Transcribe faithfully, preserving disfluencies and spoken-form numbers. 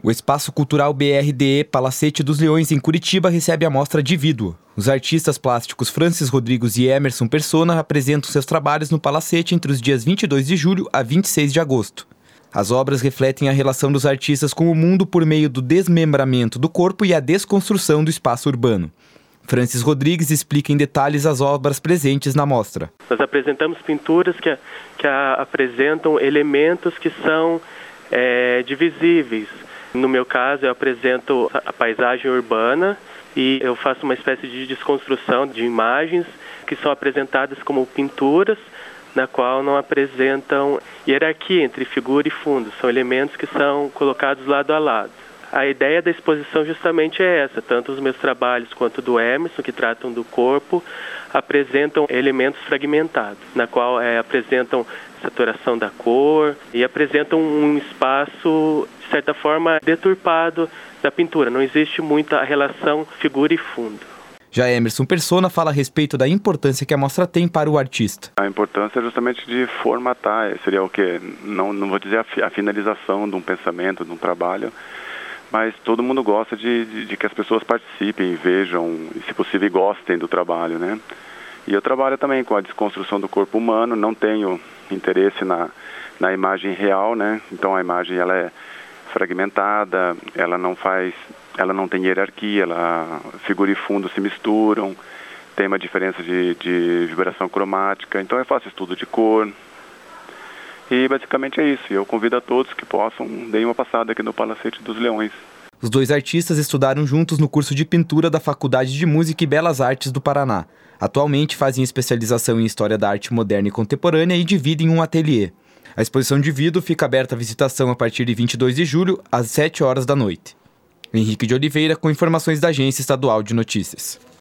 O Espaço Cultural B R D E Palacete dos Leões, em Curitiba, recebe a mostra Divíduo. Os artistas plásticos Francis Rodrigues e Emerson Persona apresentam seus trabalhos no Palacete entre os dias vinte e dois de julho a vinte e seis de agosto. As obras refletem a relação dos artistas com o mundo por meio do desmembramento do corpo e a desconstrução do espaço urbano. Francis Rodrigues explica em detalhes as obras presentes na mostra. Nós apresentamos pinturas que, que a, apresentam elementos que são é, divisíveis. No meu caso, eu apresento a paisagem urbana e eu faço uma espécie de desconstrução de imagens que são apresentadas como pinturas, na qual não apresentam hierarquia entre figura e fundo. São elementos que são colocados lado a lado. A ideia da exposição justamente é essa, tanto os meus trabalhos quanto do Emerson, que tratam do corpo, apresentam elementos fragmentados, na qual é, apresentam saturação da cor e apresentam um espaço, de certa forma, deturpado da pintura. Não existe muita relação figura e fundo. Já Emerson Persona fala a respeito da importância que a mostra tem para o artista. A importância é justamente de formatar, seria o quê? Não, não vou dizer a, fi, a finalização de um pensamento, de um trabalho, mas todo mundo gosta de, de, de que as pessoas participem, vejam e, se possível, gostem do trabalho, né? E eu trabalho também com a desconstrução do corpo humano, não tenho interesse na, na imagem real, né? Então a imagem ela é fragmentada, ela não faz, ela não tem hierarquia, ela, figura e fundo se misturam, tem uma diferença de, de vibração cromática, então eu faço estudo de cor. E basicamente é isso, eu convido a todos que possam, deem uma passada aqui no Palacete dos Leões. Os dois artistas estudaram juntos no curso de pintura da Faculdade de Música e Belas Artes do Paraná. Atualmente fazem especialização em História da Arte Moderna e Contemporânea e dividem um ateliê. A exposição Divíduo fica aberta à visitação a partir de vinte e dois de julho, às sete horas da noite. Henrique de Oliveira, com informações da Agência Estadual de Notícias.